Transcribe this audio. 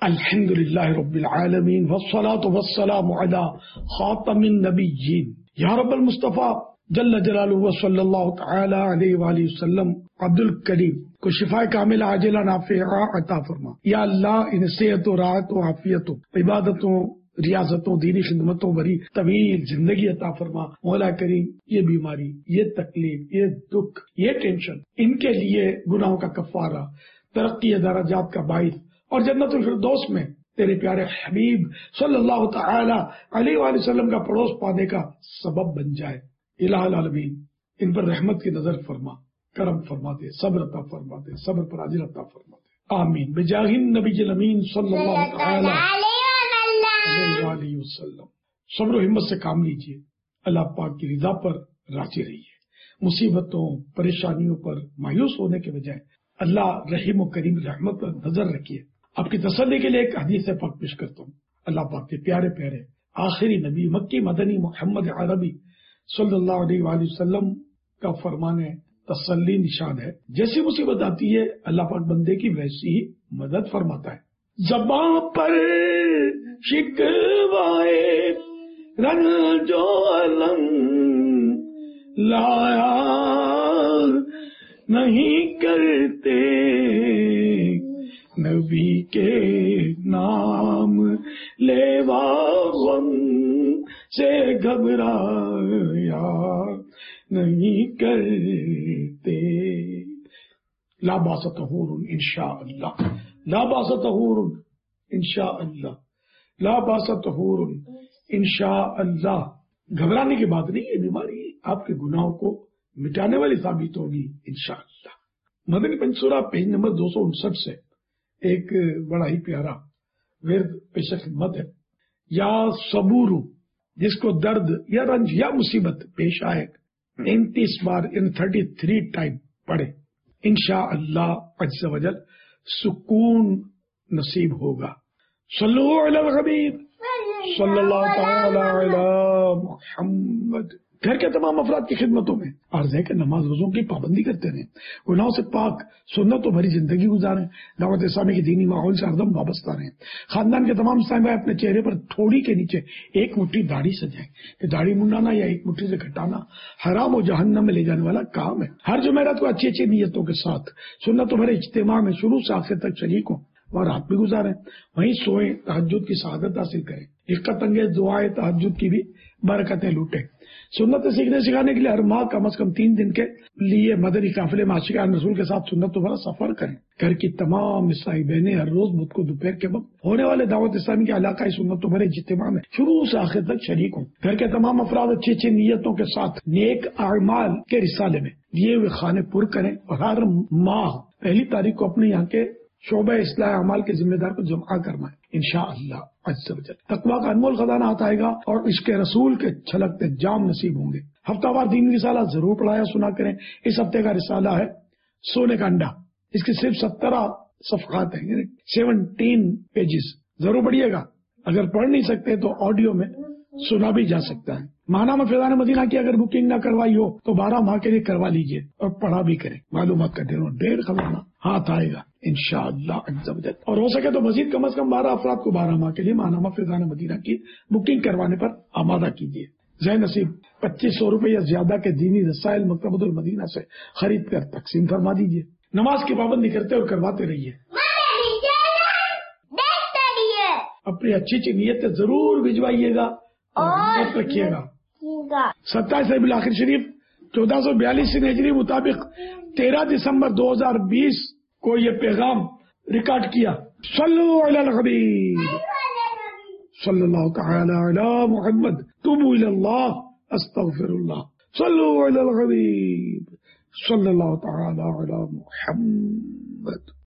الحمد للہ رب العالمین والصلاة والسلام علی خاتم النبیین یا رب المصطفیٰ جل جلالہ وصلی اللہ تعالی علیہ وآلہ وسلم عبد الکریم کو شفا کامل عاجلہ نافعہ عطا فرما۔ یا اللہ انہیں صحت و راحت و عافیت و عبادتوں ریاضتوں دینی خدمتوں بری طویل زندگی عطا فرما۔ مولا کریم یہ بیماری، یہ تکلیف، یہ دکھ، یہ ٹینشن، ان کے لیے گناہوں کا کفارہ، ترقی درجات کا باعث اور جنت الفردوس میں تیرے پیارے حبیب صلی اللہ تعالی علیہ وآلہ وسلم کا پڑوس پانے کا سبب بن جائے۔ الہ العالمین ان پر رحمت کی نظر فرما، کرم فرما دے، صبر عطا فرما دے، صبر پر اجر عطا فرما دے، آمین بجاہ النبی الامین صلی اللہ تعالی علیہ وآلہ وسلم۔ صبر و ہمت سے کام لیجئے، اللہ پاک کی رضا پر راضی رہیے، مصیبتوں پریشانیوں پر مایوس ہونے کے بجائے اللہ رحیم و کریم رحمت پر نظر رکھیے۔ آپ کی تسلی کے لیے ایک حدیث پاک پیش کرتا ہوں۔ اللہ پاک کے پیارے پیارے آخری نبی مکی مدنی محمد عربی صلی اللہ علیہ وآلہ وسلم کا فرمان تسلی نشان ہے، جیسی مصیبت آتی ہے اللہ پاک بندے کی ویسی ہی مدد فرماتا ہے۔ زباں پر شکوائے رنج و الم لایا نہیں کرتے، نبی کے نام لیوا غم سے گھبرایا نہیں کرتے۔ لا باس طہور انشاءاللہ، لا باس طہور انشاءاللہ، لا باس طہور انشاءاللہ۔ گھبرانے کی بات نہیں، یہ بیماری آپ کے گناہوں کو مٹانے والی ثابت ہوگی انشاءاللہ۔ مدنی پنسورہ پیج نمبر 259 سے ایک بڑا ہی پیارا ورد پیش خدمت ہے۔ یا صبور، جس کو درد یا رنج یا مصیبت پیش آئے 39 بار ان 33 ٹائم پڑھے، انشاءاللہ عز و جل سکون نصیب ہوگا۔ صلو علی الحبیب صلی اللہ تعالی علی محمد۔ گھر کے تمام افراد کی خدمتوں میں عرض ہے کہ نماز روزوں کی پابندی کرتے رہیں، گناہوں سے پاک سنتوں بھری زندگی گزاریں، دعوت اسلامی کی دینی ماحول سے ہردم وابستہ رہیں۔ خاندان کے تمام اسلامی بھائی اپنے چہرے پر تھوڑی کے نیچے ایک مٹھی داڑھی سجائیں کہ داڑھی منڈانا یا ایک مٹھی سے گھٹانا حرام و جہنم میں لے جانے والا کام ہے۔ ہر جمعرات کو اچھی اچھی نیتوں کے ساتھ سنتوں بھرے اجتماع میں شروع سے آخر تک شریک ہوں اور رات بھی گزاریں، وہیں سوئیں، تہجد کی سعادت حاصل کریں، رقت انگیز دعائیں تہجد کی بھی برکتیں لوٹیں۔ سنت سیکھنے سکھانے کے لیے ہر ماہ کم از کم 3 دن کے لیے مدنی قافلے میں عاشقان رسول کے ساتھ سنت بھرا سفر کریں۔ گھر کی تمام عیسائی بہنیں ہر روز بدھ کو دوپہر کے وقت ہونے والے دعوت اسلامی کے علاقائی سنت بھرے اجتماع میں شروع سے آخر تک شریک ہوں۔ گھر کے تمام افراد اچھی اچھی نیتوں کے ساتھ نیک اعمال کے رسالے میں دیے ہوئے خانے پر کریں اور ہر ماہ 1 تاریخ کو اپنے یہاں کے شعبہ اصلاح اعمال کے ذمہ دار کو جمع کرنا ہے انشاءاللہ عز و جل۔ تقویٰ کا انمول خزانہ ہاتھ آئے گا اور عشق رسول کے چھلکتے جام نصیب ہوں گے۔ ہفتہ وار دین رسالہ ضرور پڑھایا سنا کریں۔ اس ہفتے کا رسالہ ہے سونے کا انڈا، اس کے صرف 17 صفحات ہیں، یعنی 17 پیجز، ضرور پڑھیے گا۔ اگر پڑھ نہیں سکتے تو آڈیو میں سنا بھی جا سکتا ہے۔ ماہنامہ فیضان مدینہ کی اگر بکنگ نہ کروائی ہو تو 12 ماہ کے لیے کروا لیجئے اور پڑھا بھی کریں۔ معلومات کا ڈھیر خزانہ ہاتھ آئے گا انشاءاللہ عز و جل۔ اور ہو سکے تو مزید کم از کم 12 افراد کو 12 ماہ کے لیے ماہنامہ فیضان مدینہ کی بکنگ کروانے پر آمادہ کیجیے۔ ذہ نصیب 2500 روپے یا زیادہ کے دینی رسائل مکتبۃ المدینہ سے خرید کر تقسیم فرما دیجیے۔ نماز کی پابندی کرتے اور کرواتے رہیے۔ اپنی اچھی اچھی نیتیں ضرور بھجوائیے گا اور رکھیے گا۔ 27 ربیع الاخر شریف 1442 ہجری مطابق 13 دسمبر 2020 کو یہ پیغام ریکارڈ کیا۔ صلو علی الحبیب صلی اللہ تعالی علی محمد، توبوا الی اللہ استغفر اللہ، صلو علی الحبیب صلی اللہ تعالی علی محمد۔